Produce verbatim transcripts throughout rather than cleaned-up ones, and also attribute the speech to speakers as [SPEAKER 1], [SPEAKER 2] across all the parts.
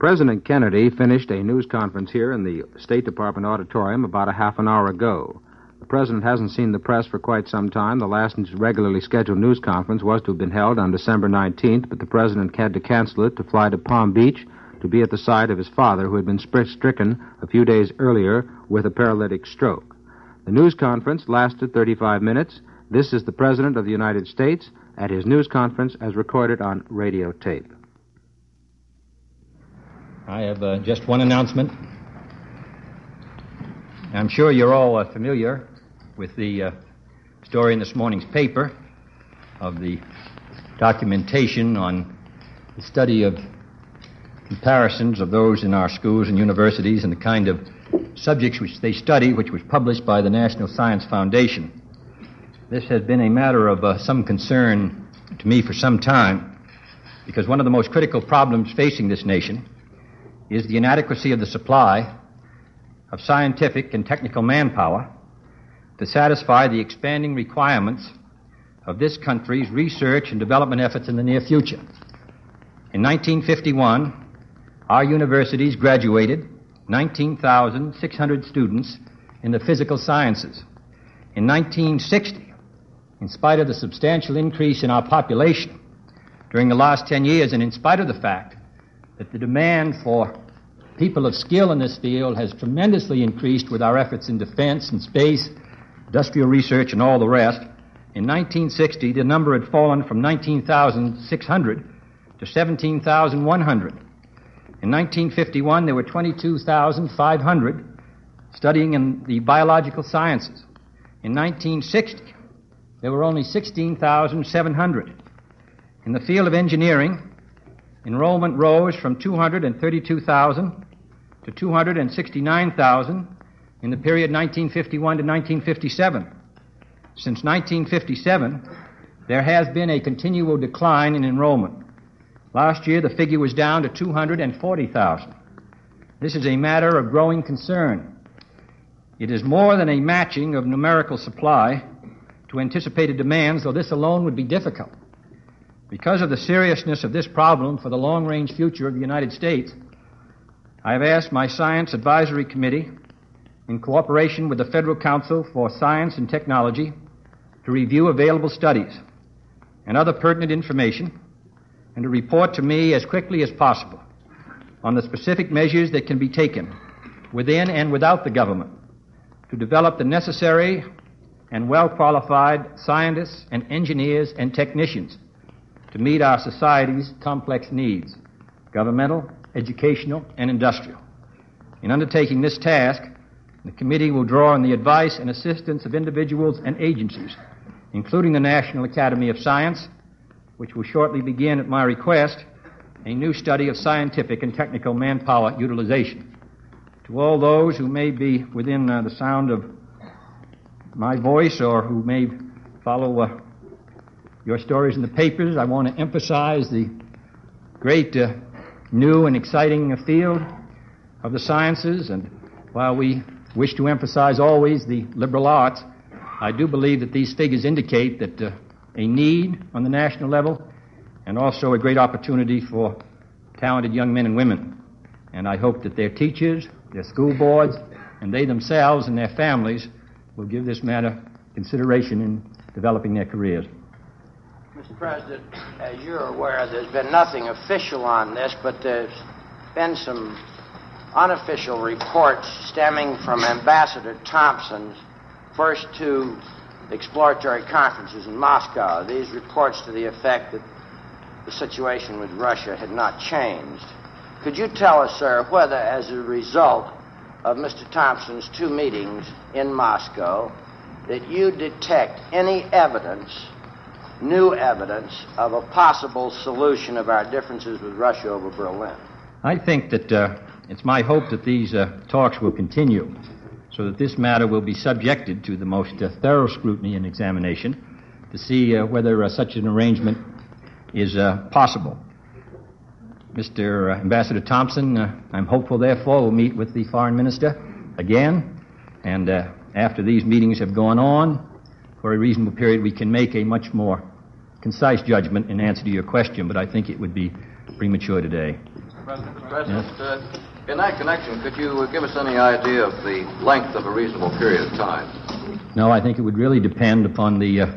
[SPEAKER 1] President Kennedy finished a news conference here in the State Department auditorium about a half an hour ago. The President hasn't seen the press for quite some time. The last regularly scheduled news conference was to have been held on December nineteenth, but the President had to cancel it to fly to Palm Beach to be at the side of his father, who had been stricken a few days earlier with a paralytic stroke. The news conference lasted thirty-five minutes. This is the President of the United States at his news conference as recorded on radio tape.
[SPEAKER 2] I have uh, just one announcement. I'm sure you're all uh, familiar with the uh, story in this morning's paper of the documentation on the study of comparisons of those in our schools and universities and the kind of subjects which they study, which was published by the National Science Foundation. This has been a matter of uh, some concern to me for some time, because one of the most critical problems facing this nation is the inadequacy of the supply of scientific and technical manpower to satisfy the expanding requirements of this country's research and development efforts in the near future. In nineteen fifty-one, our universities graduated nineteen thousand six hundred students in the physical sciences. In nineteen sixty, in spite of the substantial increase in our population during the last ten years, and in spite of the fact that the demand for people of skill in this field has tremendously increased with our efforts in defense and space, industrial research, and all the rest, in nineteen sixty, the number had fallen from nineteen thousand six hundred to seventeen thousand one hundred. In nineteen fifty-one, there were twenty-two thousand five hundred studying in the biological sciences. In nineteen sixty, there were only sixteen thousand seven hundred. In the field of engineering, enrollment rose from two hundred thirty-two thousand to two hundred sixty-nine thousand in the period nineteen fifty-one to nineteen fifty-seven. Since nineteen fifty-seven, there has been a continual decline in enrollment. Last year, the figure was down to two hundred forty thousand. This is a matter of growing concern. It is more than a matching of numerical supply to anticipated demands, though this alone would be difficult. Because of the seriousness of this problem for the long-range future of the United States, I have asked my Science Advisory Committee, in cooperation with the Federal Council for Science and Technology, to review available studies and other pertinent information and to report to me as quickly as possible on the specific measures that can be taken within and without the government to develop the necessary and well-qualified scientists and engineers and technicians to meet our society's complex needs, governmental, educational, and industrial. In undertaking this task, the committee will draw on the advice and assistance of individuals and agencies, including the National Academy of Science, which will shortly begin, at my request, a new study of scientific and technical manpower utilization. To all those who may be within uh, the sound of my voice or who may follow uh, your stories in the papers, I want to emphasize the great uh, new and exciting uh, field of the sciences, and while we wish to emphasize always the liberal arts, I do believe that these figures indicate that uh, a need on the national level and also a great opportunity for talented young men and women. And I hope that their teachers, their school boards, and they themselves and their families will give this matter consideration in developing their careers.
[SPEAKER 3] Mister President, as you're aware, there's been nothing official on this, but there's been some unofficial reports stemming from Ambassador Thompson's first two exploratory conferences in Moscow. These reports to the effect that the situation with Russia had not changed. Could you tell us, sir, whether as a result of Mister Thompson's two meetings in Moscow that you detect any evidence, new evidence, of a possible solution of our differences with Russia over Berlin?
[SPEAKER 2] I think that uh, it's my hope that these uh, talks will continue so that this matter will be subjected to the most uh, thorough scrutiny and examination to see uh, whether uh, such an arrangement is uh, possible. Mister Ambassador Thompson, uh, I'm hopeful, therefore, will meet with the foreign minister again, and uh, after these meetings have gone on for a reasonable period, we can make a much more concise judgment in answer to your question, but I think it would be premature today.
[SPEAKER 4] President, President yes. uh, in that connection, could you uh, give us any idea of the length of a reasonable period of time?
[SPEAKER 2] No, I think it would really depend upon the uh,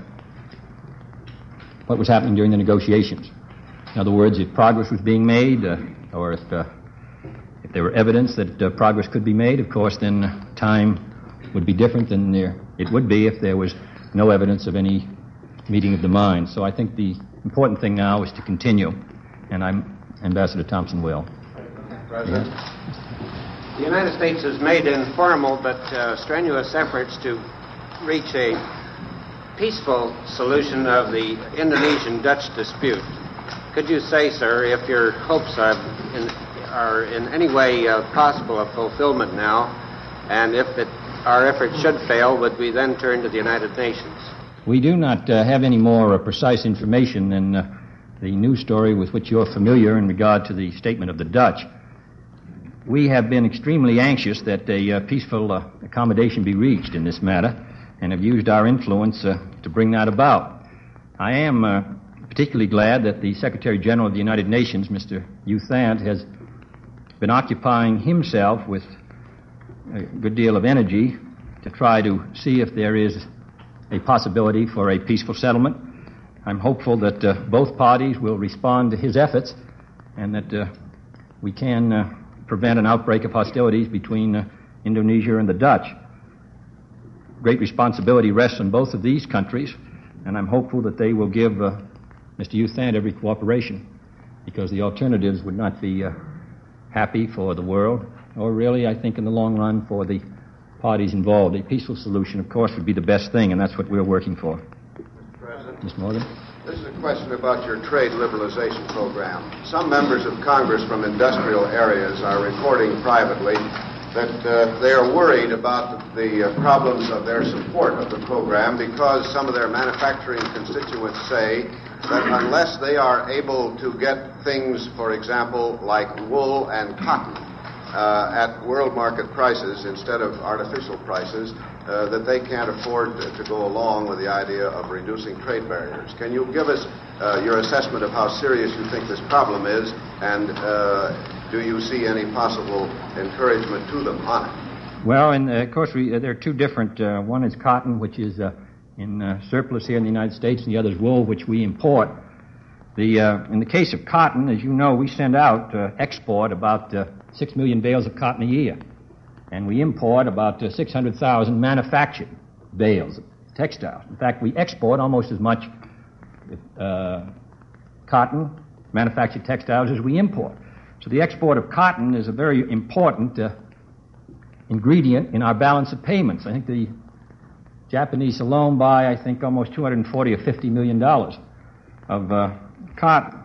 [SPEAKER 2] what was happening during the negotiations. In other words, if progress was being made, uh, or if uh, if there were evidence that uh, progress could be made, of course, then time would be different than there it would be if there was no evidence of any meeting of the minds. So I think the important thing now is to continue, and I'm Ambassador Thompson will.
[SPEAKER 3] President, yeah. The United States has made informal but uh, strenuous efforts to reach a peaceful solution of the Indonesian-Dutch dispute. Could you say, sir, if your hopes are in, are in any way uh, possible of fulfillment now, and if it, our efforts should fail, would we then turn to the United Nations?
[SPEAKER 2] We do not uh, have any more uh, precise information than uh, the news story with which you're familiar in regard to the statement of the Dutch. We have been extremely anxious that a uh, peaceful uh, accommodation be reached in this matter, and have used our influence uh, to bring that about. I am uh, particularly glad that the Secretary General of the United Nations, Mister U Thant, has been occupying himself with a good deal of energy to try to see if there is a possibility for a peaceful settlement. I'm hopeful that uh, both parties will respond to his efforts and that uh, we can uh, prevent an outbreak of hostilities between uh, Indonesia and the Dutch. Great responsibility rests on both of these countries, and I'm hopeful that they will give uh, Mister U Thant every cooperation, because the alternatives would not be uh, happy for the world, or really, I think, in the long run, for the parties involved. A peaceful solution, of course, would be the best thing, and that's what we're working for.
[SPEAKER 5] Mister President.
[SPEAKER 2] Mister Morgan?
[SPEAKER 5] This is a question about your trade liberalization program. Some members of Congress from industrial areas are reporting privately that uh, they are worried about the uh, problems of their support of the program because some of their manufacturing constituents say that unless they are able to get things, for example, like wool and cotton, uh, at world market prices instead of artificial prices, uh, that they can't afford to go along with the idea of reducing trade barriers. Can you give us uh, your assessment of how serious you think this problem is, and uh, do you see any possible encouragement to them on it?
[SPEAKER 2] Well, and uh, of course, we, uh, there are two different. Uh, one is cotton, which is uh, in uh, surplus here in the United States, and the other is wool, which we import. The uh, in the case of cotton, as you know, we send out, uh, export about uh, six million bales of cotton a year, and we import about uh, six hundred thousand manufactured bales of textiles. In fact, we export almost as much uh, cotton, manufactured textiles, as we import. So the export of cotton is a very important uh, ingredient in our balance of payments. I think the Japanese alone buy, I think, almost two hundred forty or fifty million dollars of uh, cotton.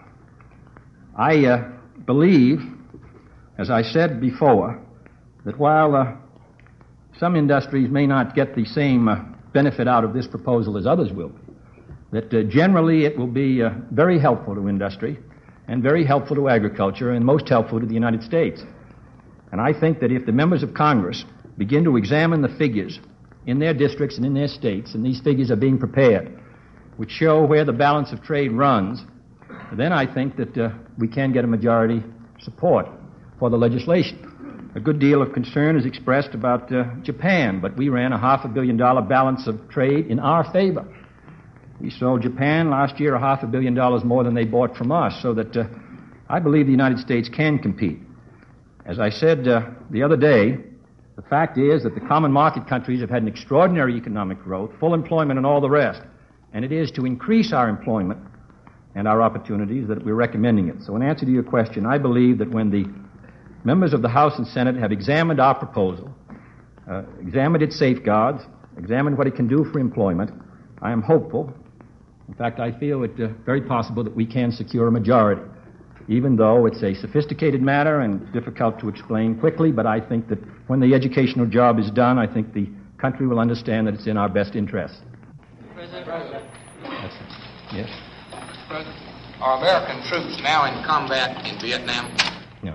[SPEAKER 2] I uh, believe, as I said before, that while uh, some industries may not get the same uh, benefit out of this proposal as others will, that uh, generally it will be uh, very helpful to industry and very helpful to agriculture and most helpful to the United States. And I think that if the members of Congress begin to examine the figures in their districts and in their states, and these figures are being prepared, which show where the balance of trade runs, then I think that uh, we can get a majority support for the legislation. A good deal of concern is expressed about uh, Japan, but we ran a half a billion dollar balance of trade in our favor. We sold Japan last year a half a billion dollars more than they bought from us, so that uh, I believe the United States can compete. As I said uh, the other day, the fact is that the common market countries have had an extraordinary economic growth, full employment and all the rest, and it is to increase our employment and our opportunities that we're recommending it. So in answer to your question, I believe that when the members of the House and Senate have examined our proposal, uh, examined its safeguards, examined what it can do for employment, I am hopeful. In fact, I feel it uh, very possible that we can secure a majority, even though it's a sophisticated matter and difficult to explain quickly. But I think that when the educational job is done, I think the country will understand that it's in our best interest.
[SPEAKER 6] President. President.
[SPEAKER 2] Yes.
[SPEAKER 6] President. Are American troops now in combat in Vietnam?
[SPEAKER 2] No.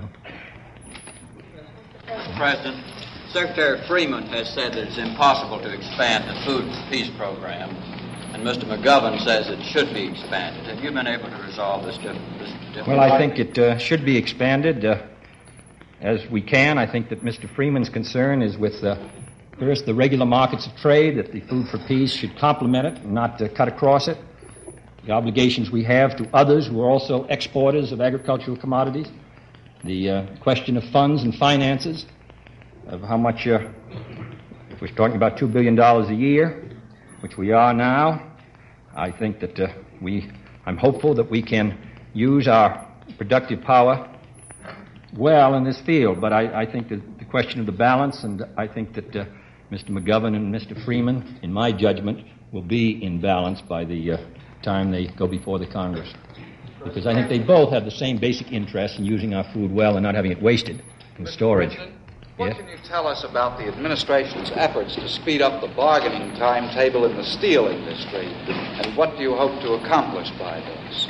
[SPEAKER 7] President, Secretary Freeman has said that it's impossible to expand the Food Peace Program
[SPEAKER 4] and Mister McGovern says it should be expanded. Have you been able to resolve this difference?
[SPEAKER 2] Well, I think it uh, should be expanded uh, as we can. I think that Mister Freeman's concern is with, uh, first, the regular markets of trade, that the Food for Peace should complement it and not uh, cut across it. The obligations we have to others who are also exporters of agricultural commodities. The uh, question of funds and finances, of how much, uh, if we're talking about two billion dollars a year, which we are now, I think that uh, we, I'm hopeful that we can use our productive power well in this field. But I, I think that the question of the balance, and I think that uh, Mister McGovern and Mister Freeman, in my judgment, will be in balance by the uh, time they go before the Congress. Because I think they both have the same basic interest in using our food well and not having it wasted in storage.
[SPEAKER 6] What
[SPEAKER 2] yes?
[SPEAKER 6] can you tell us about the administration's efforts to speed up the bargaining timetable in the steel industry, and what do you hope to accomplish by this?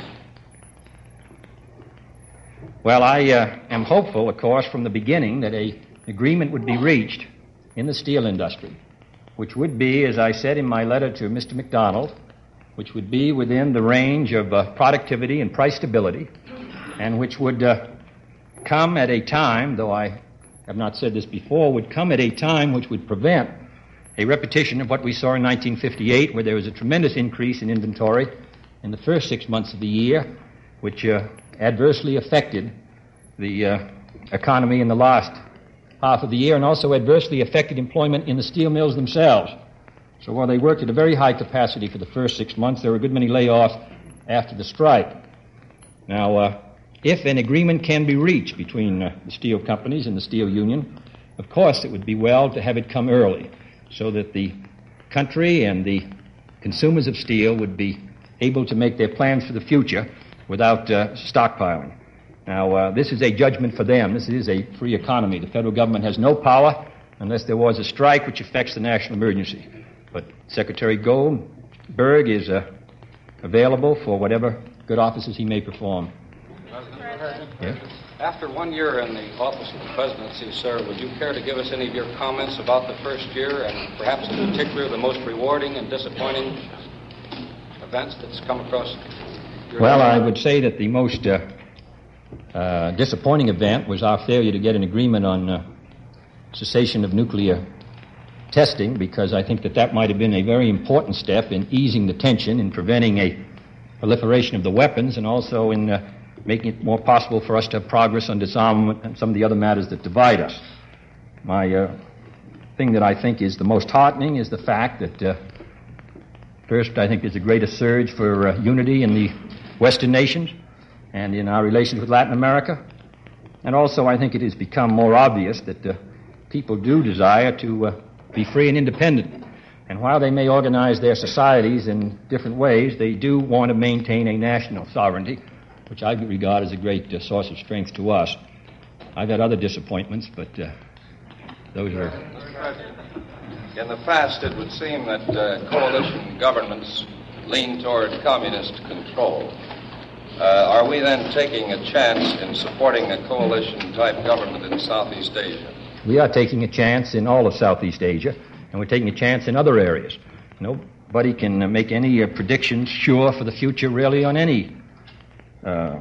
[SPEAKER 2] Well, I uh, am hopeful, of course, from the beginning that an agreement would be reached in the steel industry, which would be, as I said in my letter to Mister McDonald, which would be within the range of uh, productivity and price stability, and which would uh, come at a time, though I have not said this before, would come at a time which would prevent a repetition of what we saw in nineteen fifty-eight, where there was a tremendous increase in inventory in the first six months of the year, which uh, adversely affected the uh, economy in the last half of the year, and also adversely affected employment in the steel mills themselves. So while they worked at a very high capacity for the first six months, there were a good many layoffs after the strike. Now, uh, if an agreement can be reached between uh, the steel companies and the steel union, of course it would be well to have it come early so that the country and the consumers of steel would be able to make their plans for the future without uh, stockpiling. Now, uh, this is a judgment for them. This is a free economy. The federal government has no power unless there was a strike which affects the national emergency. But Secretary Goldberg is uh, available for whatever good offices he may perform.
[SPEAKER 7] President.
[SPEAKER 2] Yes?
[SPEAKER 7] After one year in the office of the presidency, sir, would you care to give us any of your comments about the first year, and perhaps in particular the most rewarding and disappointing events that's come across your
[SPEAKER 2] Well,
[SPEAKER 7] life?
[SPEAKER 2] I would say that the most uh, uh, disappointing event was our failure to get an agreement on uh, cessation of nuclear testing, because I think that that might have been a very important step in easing the tension, in preventing a proliferation of the weapons, and also in uh, making it more possible for us to have progress on disarmament and some of the other matters that divide us. My uh, thing that I think is the most heartening is the fact that, uh, first, I think there's a greater surge for uh, unity in the Western nations and in our relations with Latin America. And also, I think it has become more obvious that uh, people do desire to uh, be free and independent. And while they may organize their societies in different ways, they do want to maintain a national sovereignty, which I regard as a great uh, source of strength to us. I've had other disappointments, but uh, those are...
[SPEAKER 8] In the past, it would seem that uh, coalition governments lean toward communist control. Uh, are we then taking a chance in supporting a coalition-type government in Southeast Asia?
[SPEAKER 2] We are taking a chance in all of Southeast Asia, and we're taking a chance in other areas. Nobody can uh, make any uh, predictions sure for the future, really, on any uh,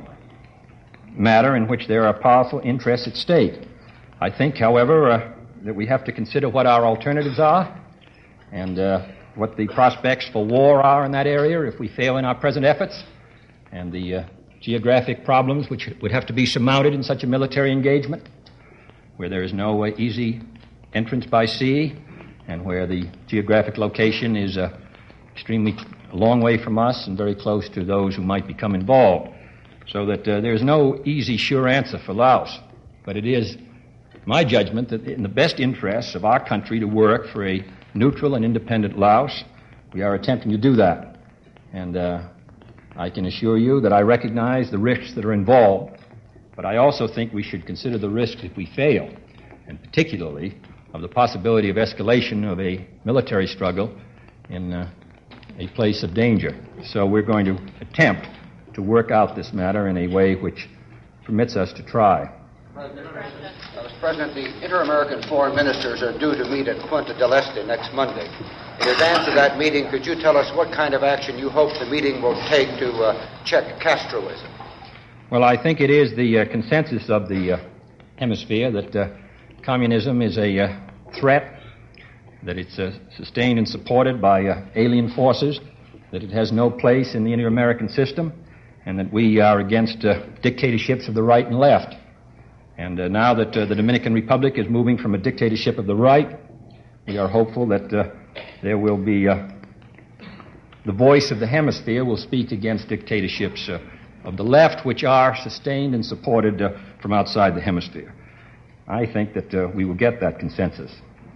[SPEAKER 2] matter in which there are powerful interests at stake. I think, however, uh, that we have to consider what our alternatives are and uh, what the prospects for war are in that area if we fail in our present efforts, and the uh, geographic problems which would have to be surmounted in such a military engagement, where there is no uh, easy entrance by sea, and where the geographic location is uh, extremely a long way from us and very close to those who might become involved. So that uh, there is no easy, sure answer for Laos. But it is my judgment that in the best interests of our country to work for a neutral and independent Laos, we are attempting to do that. And uh, I can assure you that I recognize the risks that are involved, but I also think we should consider the risks if we fail, and particularly of the possibility of escalation of a military struggle in uh, a place of danger. So we're going to attempt to work out this matter in a way which permits us to try.
[SPEAKER 5] President, uh, President, the Inter-American foreign ministers are due to meet at Punta del Este next Monday.
[SPEAKER 9] In advance of that meeting, could you tell us what kind of action you hope the meeting will take to uh, check Castroism?
[SPEAKER 2] Well, I think it is the uh, consensus of the uh, hemisphere that uh, communism is a uh, threat, that it's uh, sustained and supported by uh, alien forces, that it has no place in the inter-American system, and that we are against uh, dictatorships of the right and left. And uh, now that uh, the Dominican Republic is moving from a dictatorship of the right, we are hopeful that uh, there will be uh, the voice of the hemisphere will speak against dictatorships uh, of the left, which are sustained and supported uh, from outside the hemisphere. I think that uh, we will get that consensus.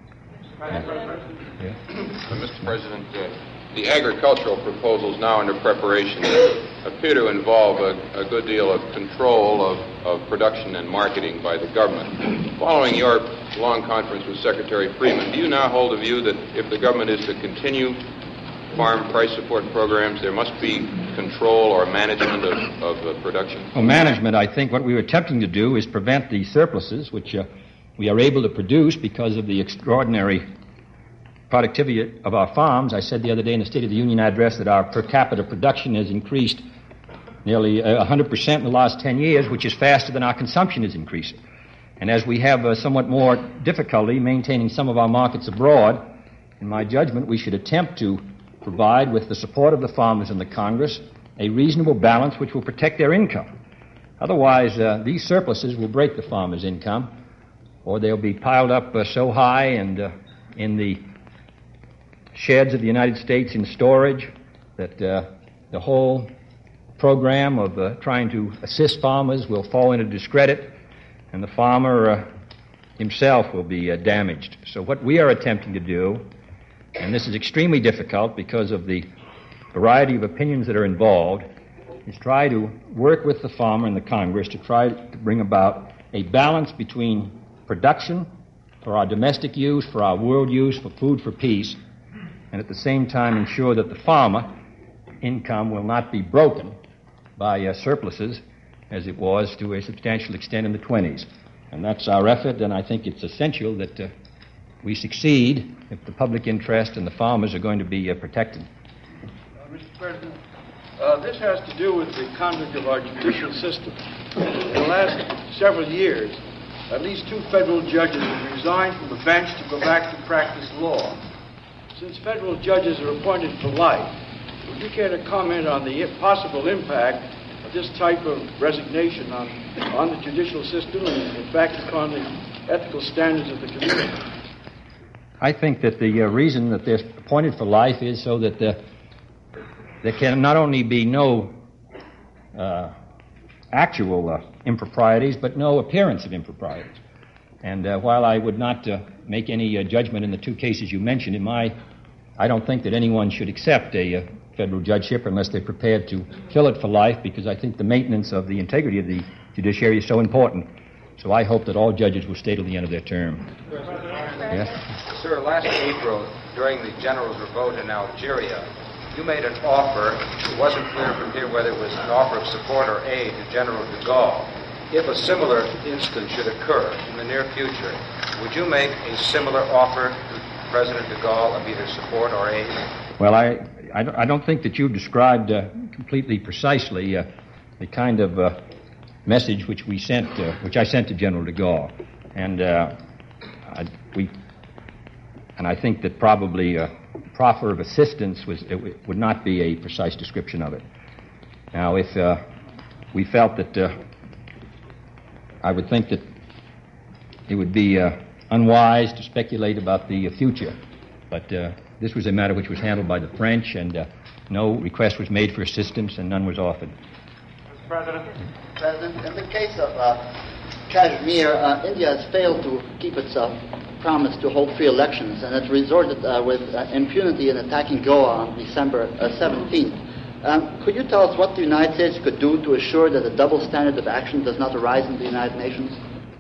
[SPEAKER 10] Yeah. Uh, Mister President, uh, the agricultural proposals now under preparation appear to involve a, a good deal of control of, of production and marketing by the government. Following your long conference with Secretary Freeman, do you now hold a view that if the government is to continue farm price support programs, there must be control or management of, of uh, production?
[SPEAKER 2] Well, management, I think what we were attempting to do is prevent the surpluses, which uh, we are able to produce because of the extraordinary productivity of our farms. I said the other day in the State of the Union address that our per capita production has increased nearly uh, one hundred percent in the last ten years, which is faster than our consumption is increasing. And as we have uh, somewhat more difficulty maintaining some of our markets abroad, in my judgment, we should attempt to provide, with the support of the farmers and the Congress, a reasonable balance which will protect their income. Otherwise, uh, these surpluses will break the farmers' income, or they'll be piled up uh, so high and uh, in the sheds of the United States in storage that uh, the whole program of uh, trying to assist farmers will fall into discredit, and the farmer uh, himself will be uh, damaged. So what we are attempting to do, and this is extremely difficult because of the variety of opinions that are involved, is try to work with the farmer and the Congress to try to bring about a balance between production for our domestic use, for our world use, for food for peace, and at the same time ensure that the farmer income will not be broken by uh, surpluses as it was to a substantial extent in the twenties. And that's our effort, and I think it's essential that uh, we succeed if the public interest and the farmers are going to be uh, protected.
[SPEAKER 11] Uh, Mister President, uh, this has to do with the conduct of our judicial system. In the last several years, at least two federal judges have resigned from the bench to go back to practice law. Since federal judges are appointed for life, would you care to comment on the possible impact of this type of resignation on, on the judicial system and, in fact, upon the ethical standards of the community?
[SPEAKER 2] I think that the uh, reason that they're appointed for life is so that the, there can not only be no uh, actual uh, improprieties, but no appearance of improprieties. And uh, while I would not uh, make any uh, judgment in the two cases you mentioned, in my, I don't think that anyone should accept a uh, federal judgeship unless they're prepared to fill it for life, because I think the maintenance of the integrity of the judiciary is so important. So I hope that all judges will stay till the end of their term. Yes?
[SPEAKER 9] Sir, last April, during the general's vote in Algeria, you made an offer. It wasn't clear from here whether it was an offer of support or aid to General de Gaulle. If a similar instance should occur in the near future, would you make a similar offer to President de Gaulle of either support or aid?
[SPEAKER 2] Well, I, I, don't, I don't think that you've described uh, completely precisely uh, the kind of uh, message which we sent, uh, which I sent to General de Gaulle, and uh, I, we, and I think that probably uh, proffer of assistance was it w- would not be a precise description of it. Now, if uh, we felt that, uh, I would think that it would be uh, unwise to speculate about the uh, future, but uh, this was a matter which was handled by the French, and uh, no request was made for assistance, and none was offered.
[SPEAKER 11] Mister President.
[SPEAKER 12] President, in the case of uh, Kashmir, uh, India has failed to keep its uh, promise to hold free elections, and it resorted uh, with uh, impunity in attacking Goa on December uh, seventeenth. Um, could you tell us what the United States could do to assure that a double standard of action does not arise in the United Nations?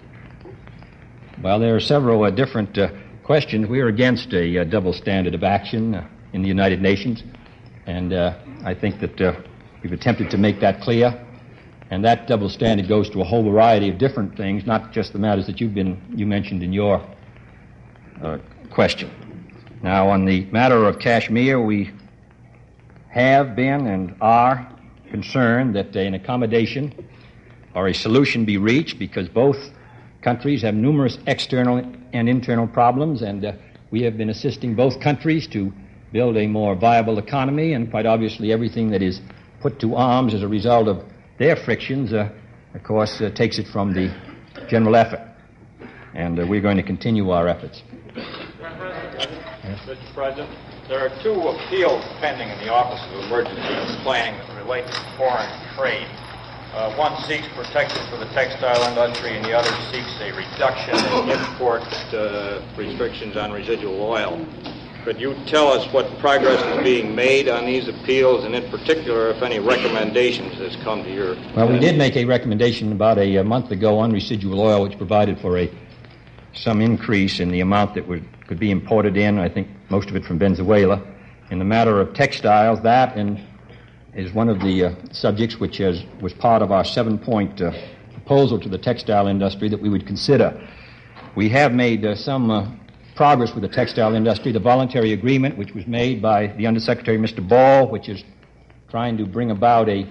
[SPEAKER 2] Well, there are several uh, different uh, questions. We are against a uh, double standard of action uh, in the United Nations, and uh, I think that uh, we've attempted to make that clear. And that double standard goes to a whole variety of different things, not just the matters that you've been you mentioned in your uh, question. Now, on the matter of Kashmir, we have been and are concerned that an accommodation or a solution be reached, because both countries have numerous external and internal problems, and uh, we have been assisting both countries to build a more viable economy, and quite obviously everything that is put to arms as a result of their frictions, uh, of course, uh, takes it from the general effort. And uh, we're going to continue our efforts.
[SPEAKER 13] Mister President, there are two appeals pending in the Office of Emergency Planning that relate to foreign trade. Uh, one seeks protection for the textile industry, and the other seeks a reduction in import uh, restrictions on residual oil. Could you tell us what progress is being made on these appeals, and in particular, if any recommendations has come to your...
[SPEAKER 2] Well, we did make a recommendation about a, a month ago on residual oil, which provided for a some increase in the amount that would, could be imported in, I think most of it from Venezuela. In the matter of textiles, that and is one of the uh, subjects which has, was part of our seven-point uh, proposal to the textile industry that we would consider. We have made uh, some uh, progress with the textile industry. The voluntary agreement, which was made by the Undersecretary, Mister Ball, which is trying to bring about a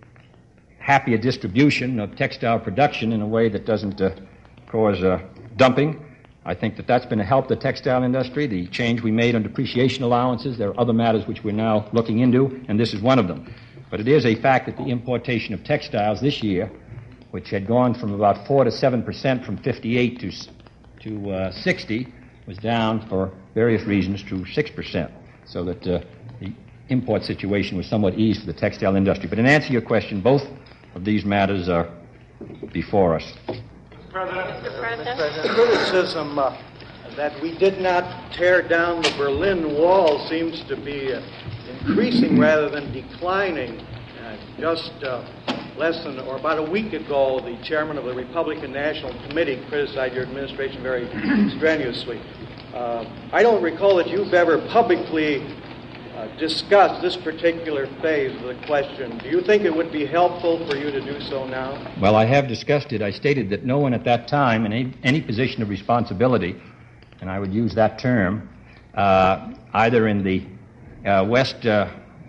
[SPEAKER 2] happier distribution of textile production in a way that doesn't uh, cause uh, dumping. I think that that's been a help to the textile industry. The change we made on depreciation allowances, there are other matters which we're now looking into, and this is one of them. But it is a fact that the importation of textiles this year, which had gone from about four to seven percent from fifty-eight to to uh, sixty, was down for various reasons to six percent, so that uh, the import situation was somewhat eased for the textile industry. But in answer to your question, both of these matters are before us.
[SPEAKER 11] President, Mister President. The criticism uh, that we did not tear down the Berlin Wall seems to be uh, increasing rather than declining. Uh, just uh, less than, or about a week ago, the chairman of the Republican National Committee criticized your administration very strenuously. Uh, I don't recall that you've ever publicly uh, discussed this particular phase of the question. Do you think it would be helpful for you to do so now?
[SPEAKER 2] Well, I have discussed it. I stated that no one at that time in any, any position of responsibility, and I would use that term, uh, either in the uh, West uh,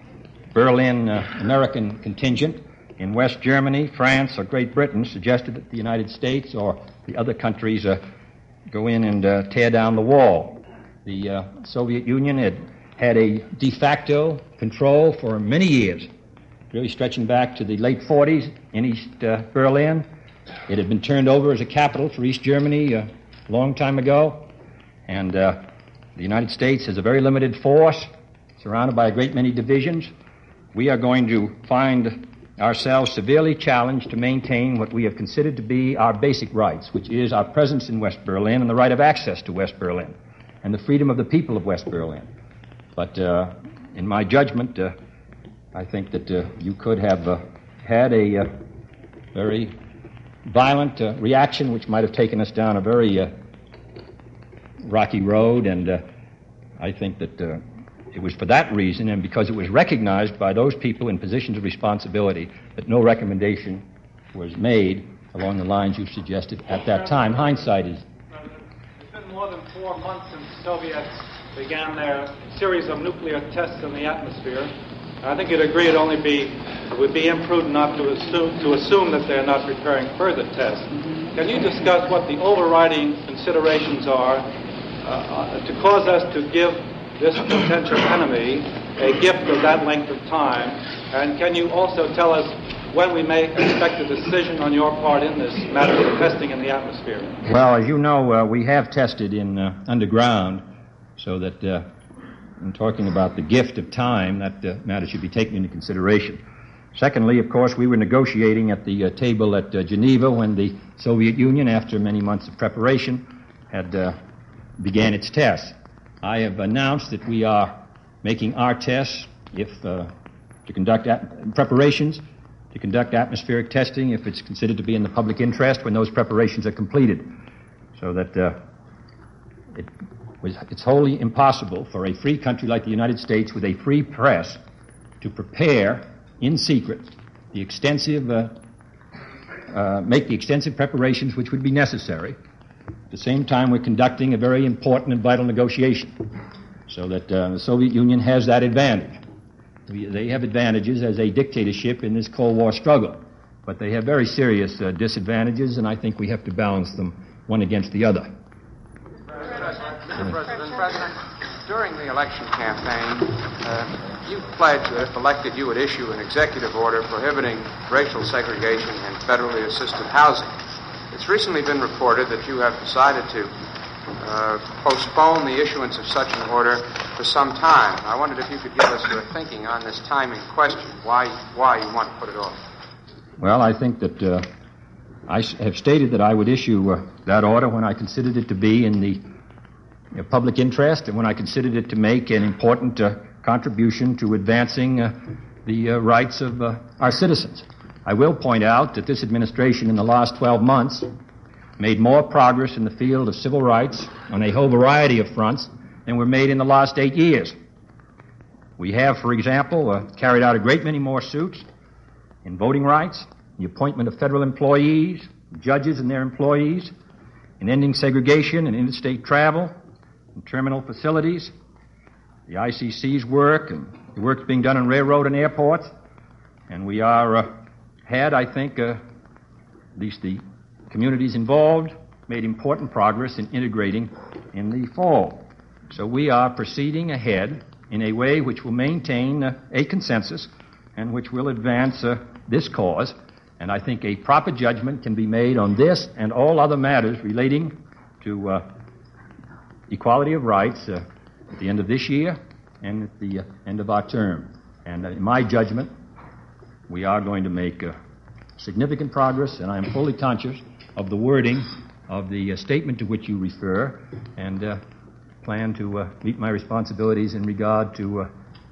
[SPEAKER 2] Berlin uh, American contingent, in West Germany, France, or Great Britain, suggested that the United States or the other countries uh, go in and uh, tear down the wall. The uh, Soviet Union had had a de facto control for many years, really stretching back to the late forties in East uh, Berlin. It had been turned over as a capital for East Germany uh, a long time ago, and uh, the United States has a very limited force, surrounded by a great many divisions. We are going to find ourselves severely challenged to maintain what we have considered to be our basic rights, which is our presence in West Berlin and the right of access to West Berlin and the freedom of the people of West Berlin. But uh, in my judgment, uh, I think that uh, you could have uh, had a uh, very violent uh, reaction which might have taken us down a very uh, rocky road, and uh, I think that uh, it was for that reason, and because it was recognized by those people in positions of responsibility, that no recommendation was made along the lines you suggested at that time. Hindsight is...
[SPEAKER 14] It's been more than four months since the Soviets began their series of nuclear tests in the atmosphere. I think you'd agree it'd only be, it would be imprudent not to assume, to assume that they're not preparing further tests. Can you discuss what the overriding considerations are uh, to cause us to give this potential enemy a gift of that length of time? And can you also tell us when we may expect a decision on your part in this matter of testing in the atmosphere?
[SPEAKER 2] Well, as you know, uh, we have tested in uh, underground, so that uh, in talking about the gift of time, that uh, matter should be taken into consideration. Secondly, of course, we were negotiating at the uh, table at uh, Geneva when the Soviet Union, after many months of preparation, had uh, began its tests. I have announced that we are making our tests if uh, to conduct at- preparations to conduct atmospheric testing if it's considered to be in the public interest when those preparations are completed, so that uh, it was, it's wholly impossible for a free country like the United States with a free press to prepare in secret the extensive, uh, uh, make the extensive preparations which would be necessary. At the same time, we're conducting a very important and vital negotiation. So that uh, the Soviet Union has that advantage. We, they have advantages as a dictatorship in this Cold War struggle, but they have very serious uh, disadvantages, and I think we have to balance them one against the other.
[SPEAKER 15] Mister President, President, during the election campaign, uh, you pledged that if elected, you would issue an executive order prohibiting racial segregation in federally assisted housing. It's recently been reported that you have decided to uh, postpone the issuance of such an order for some time. I wondered if you could give us your thinking on this timing question, why, why you want to put it off.
[SPEAKER 2] Well, I think that uh, I have stated that I would issue uh, that order when I considered it to be in the you know, public interest and when I considered it to make an important uh, contribution to advancing uh, the uh, rights of uh, our citizens. I will point out that this administration in the last twelve months made more progress in the field of civil rights on a whole variety of fronts than were made in the last eight years. We have, for example, uh, carried out a great many more suits in voting rights, the appointment of federal employees, judges and their employees, in ending segregation in interstate travel, in terminal facilities, the I C C's work, and the work being done on railroad and airports. And we are, uh, had, I think, uh, at least the communities involved, made important progress in integrating in the fall. So we are proceeding ahead in a way which will maintain uh, a consensus and which will advance uh, this cause. And I think a proper judgment can be made on this and all other matters relating to uh, equality of rights uh, at the end of this year and at the uh, end of our term. And uh, in my judgment, we are going to make uh, significant progress, and I am fully conscious of the wording of the uh, statement to which you refer, and uh, plan to uh, meet my responsibilities in regard to uh,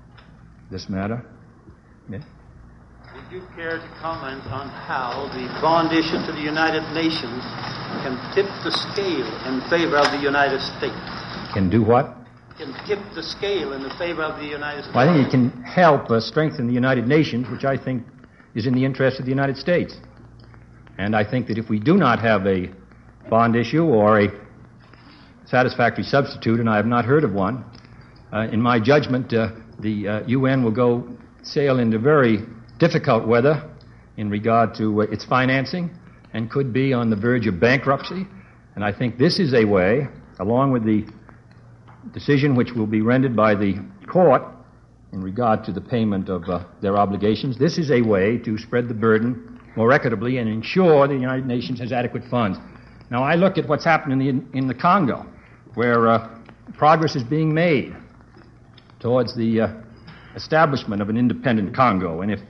[SPEAKER 2] this matter. Yes?
[SPEAKER 16] Would you care to comment on how the bond issue to the United Nations can tip the scale in favor of the United States?
[SPEAKER 2] Can do what?
[SPEAKER 16] Can tip the scale in the favor of the United States?
[SPEAKER 2] Well, I think it can help uh, strengthen the United Nations, which I think is in the interest of the United States. And I think that if we do not have a bond issue or a satisfactory substitute, and I have not heard of one, uh, in my judgment, uh, the uh, U N will go sail into very difficult weather in regard to uh, its financing and could be on the verge of bankruptcy. And I think this is a way, along with the decision which will be rendered by the court in regard to the payment of uh, their obligations, this is a way to spread the burden more equitably and ensure the United Nations has adequate funds. Now, I look at what's happening in the, in the Congo, where uh, progress is being made towards the uh, establishment of an independent Congo. And if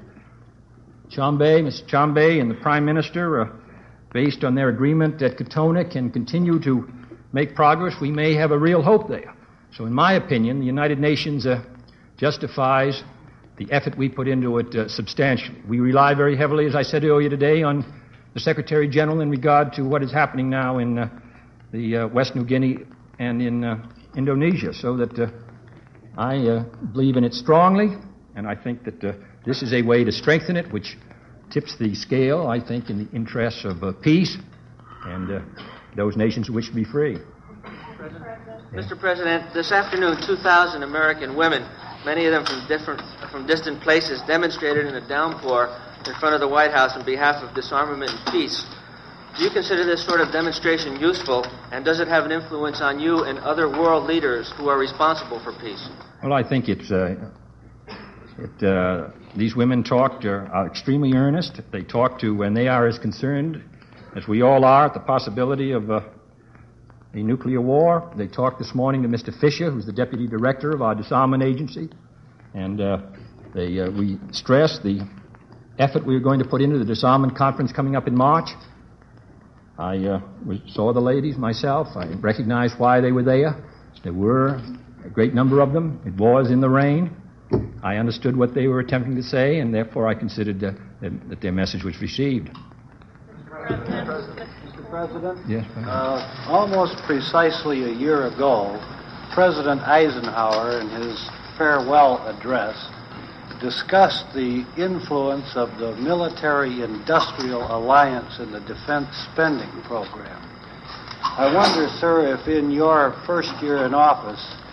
[SPEAKER 2] Tshombe, Mister Tshombe and the Prime Minister, uh, based on their agreement at Katona, can continue to make progress, we may have a real hope there. So in my opinion, the United Nations uh, justifies the effort we put into it uh, substantially. We rely very heavily, as I said earlier today, on the Secretary General in regard to what is happening now in uh, the uh, West New Guinea and in uh, Indonesia, so that uh, I uh, believe in it strongly, and I think that uh, this is a way to strengthen it, which tips the scale, I think, in the interests of uh, peace and uh, those nations who wish to be free.
[SPEAKER 17] President. Mister President, this afternoon, two thousand American women, many of them from different, from distant places, demonstrated in a downpour in front of the White House on behalf of disarmament and peace. Do you consider this sort of demonstration useful, and does it have an influence on you and other world leaders who are responsible for peace?
[SPEAKER 2] Well, I think it's uh, it, uh, these women talked uh, are extremely earnest. They talk to, and they are as concerned as we all are at the possibility of uh, a nuclear war. They talked this morning to Mister Fisher, who's the deputy director of our disarmament agency, and uh, they uh, we stressed the effort we are going to put into the disarmament conference coming up in March. I uh, saw the ladies myself. I recognized why they were there. There were a great number of them. It was in the rain. I understood what they were attempting to say, and therefore I considered uh, that their message was received.
[SPEAKER 16] Mister President?
[SPEAKER 2] Yes,
[SPEAKER 16] uh, almost precisely a year ago, President Eisenhower, in his farewell address, discussed the influence of the military-industrial alliance in the defense spending program. I wonder, sir, if in your first year in office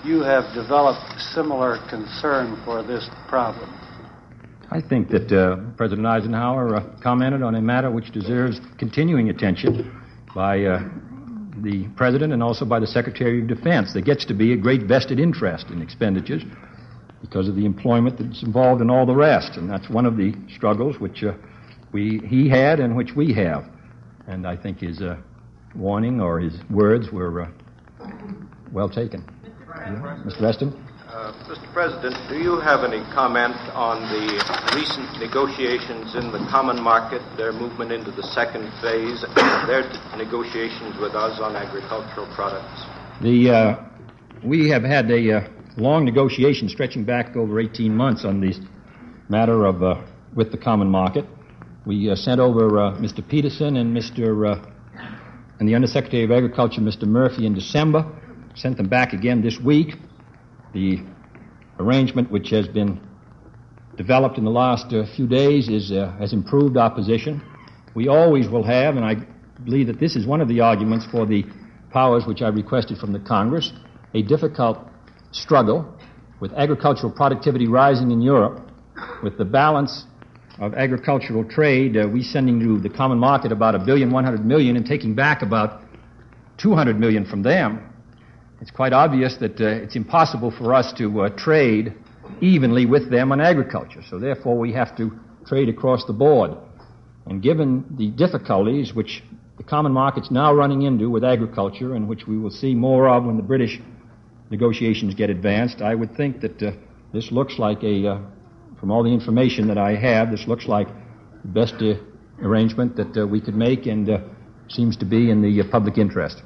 [SPEAKER 16] you have developed similar concern for this problem?
[SPEAKER 2] I think that uh, President Eisenhower uh, commented on a matter which deserves continuing attention by uh, the President and also by the Secretary of Defense. There gets to be a great vested interest in expenditures because of the employment that's involved in all the rest, and that's one of the struggles which uh, we he had and which we have. And I think his uh, warning or his words were uh, well taken. Yeah. Mister Reston?
[SPEAKER 18] Uh, Mister President, do you have any comment on the recent negotiations in the common market, their movement into the second phase, and their negotiations with us on agricultural products?
[SPEAKER 2] The uh, we have had a uh, long negotiation stretching back over eighteen months on this matter of uh, with the common market. We uh, sent over uh, Mister Peterson and Mister Uh, and the Undersecretary of Agriculture, Mister Murphy, in December. Sent them back again this week. The arrangement which has been developed in the last uh, few days is, uh, has improved our position. We always will have, and I believe that this is one of the arguments for the powers which I requested from the Congress, a difficult struggle with agricultural productivity rising in Europe, with the balance of agricultural trade, uh, we sending to the common market about a billion, one hundred million, and taking back about two hundred million from them. It's quite obvious that uh, it's impossible for us to uh, trade evenly with them on agriculture. So therefore we have to trade across the board. And given the difficulties which the common market's now running into with agriculture, and which we will see more of when the British negotiations get advanced, I would think that uh, this looks like a, uh, from all the information that I have, this looks like the best uh, arrangement that uh, we could make, and uh, seems to be in the uh, public interest.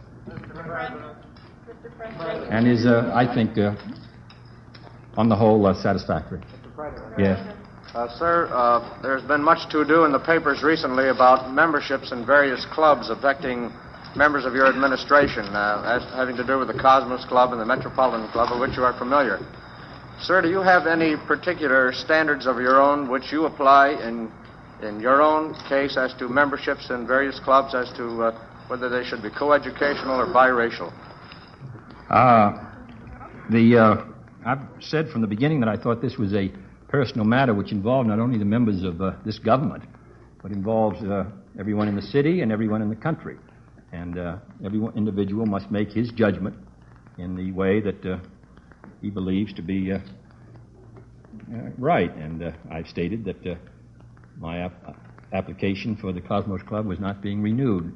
[SPEAKER 2] And is, uh, I think, uh, on the whole, uh, satisfactory. Yes.
[SPEAKER 18] Uh, sir, uh, there's been much to do in the papers recently about memberships in various clubs affecting members of your administration, uh, as having to do with the Cosmos Club and the Metropolitan Club, of which you are familiar. Sir, do you have any particular standards of your own which you apply in in your own case as to memberships in various clubs, as to uh, whether they should be coeducational or biracial?
[SPEAKER 2] Uh, the, uh, I've said from the beginning that I thought this was a personal matter which involved not only the members of uh, this government, but involves uh, everyone in the city and everyone in the country. And uh, every individual must make his judgment in the way that uh, he believes to be uh, uh, right. And uh, I've stated that uh, my ap- application for the Cosmos Club was not being renewed.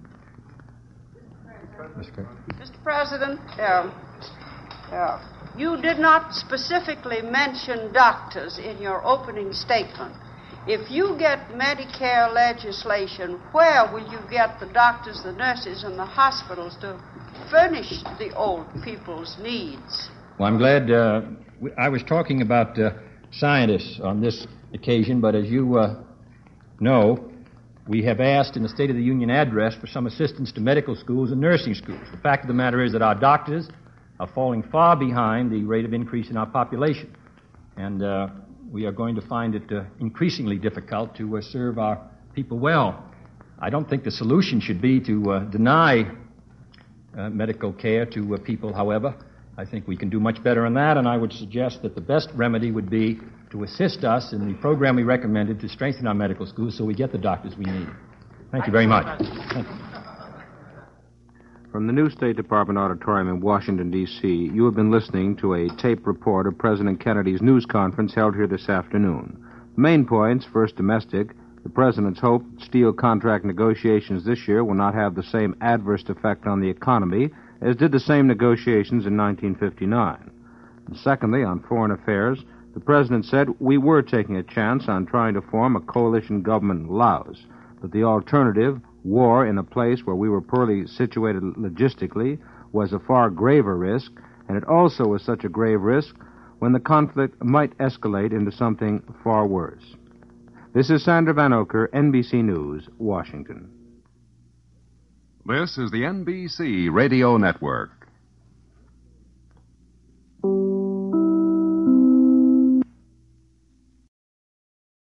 [SPEAKER 19] Mister President, uh, uh, you did not specifically mention doctors in your opening statement. If you get Medicare legislation, where will you get the doctors, the nurses, and the hospitals to furnish the old people's needs?
[SPEAKER 2] Well, I'm glad. Uh, I was talking about uh, scientists on this occasion, but as you uh, know, we have asked in the State of the Union address for some assistance to medical schools and nursing schools. The fact of the matter is that our doctors are falling far behind the rate of increase in our population. And uh, we are going to find it uh, increasingly difficult to uh, serve our people well. I don't think the solution should be to uh, deny uh, medical care to uh, people, however. I think we can do much better on that, and I would suggest that the best remedy would be to assist us in the program we recommended to strengthen our medical schools so we get the doctors we need. Thank you very much. Thank you.
[SPEAKER 1] From the new State Department auditorium in Washington, D C, you have been listening to a tape report of President Kennedy's news conference held here this afternoon. The main points: first, domestic. The President's hope that steel contract negotiations this year will not have the same adverse effect on the economy as did the same negotiations in nineteen fifty-nine. And secondly, on foreign affairs, the President said we were taking a chance on trying to form a coalition government in Laos, but the alternative, war in a place where we were poorly situated logistically, was a far graver risk, and it also was such a grave risk when the conflict might escalate into something far worse. This is Sandra Van Oker, N B C News, Washington.
[SPEAKER 20] This is the N B C Radio Network.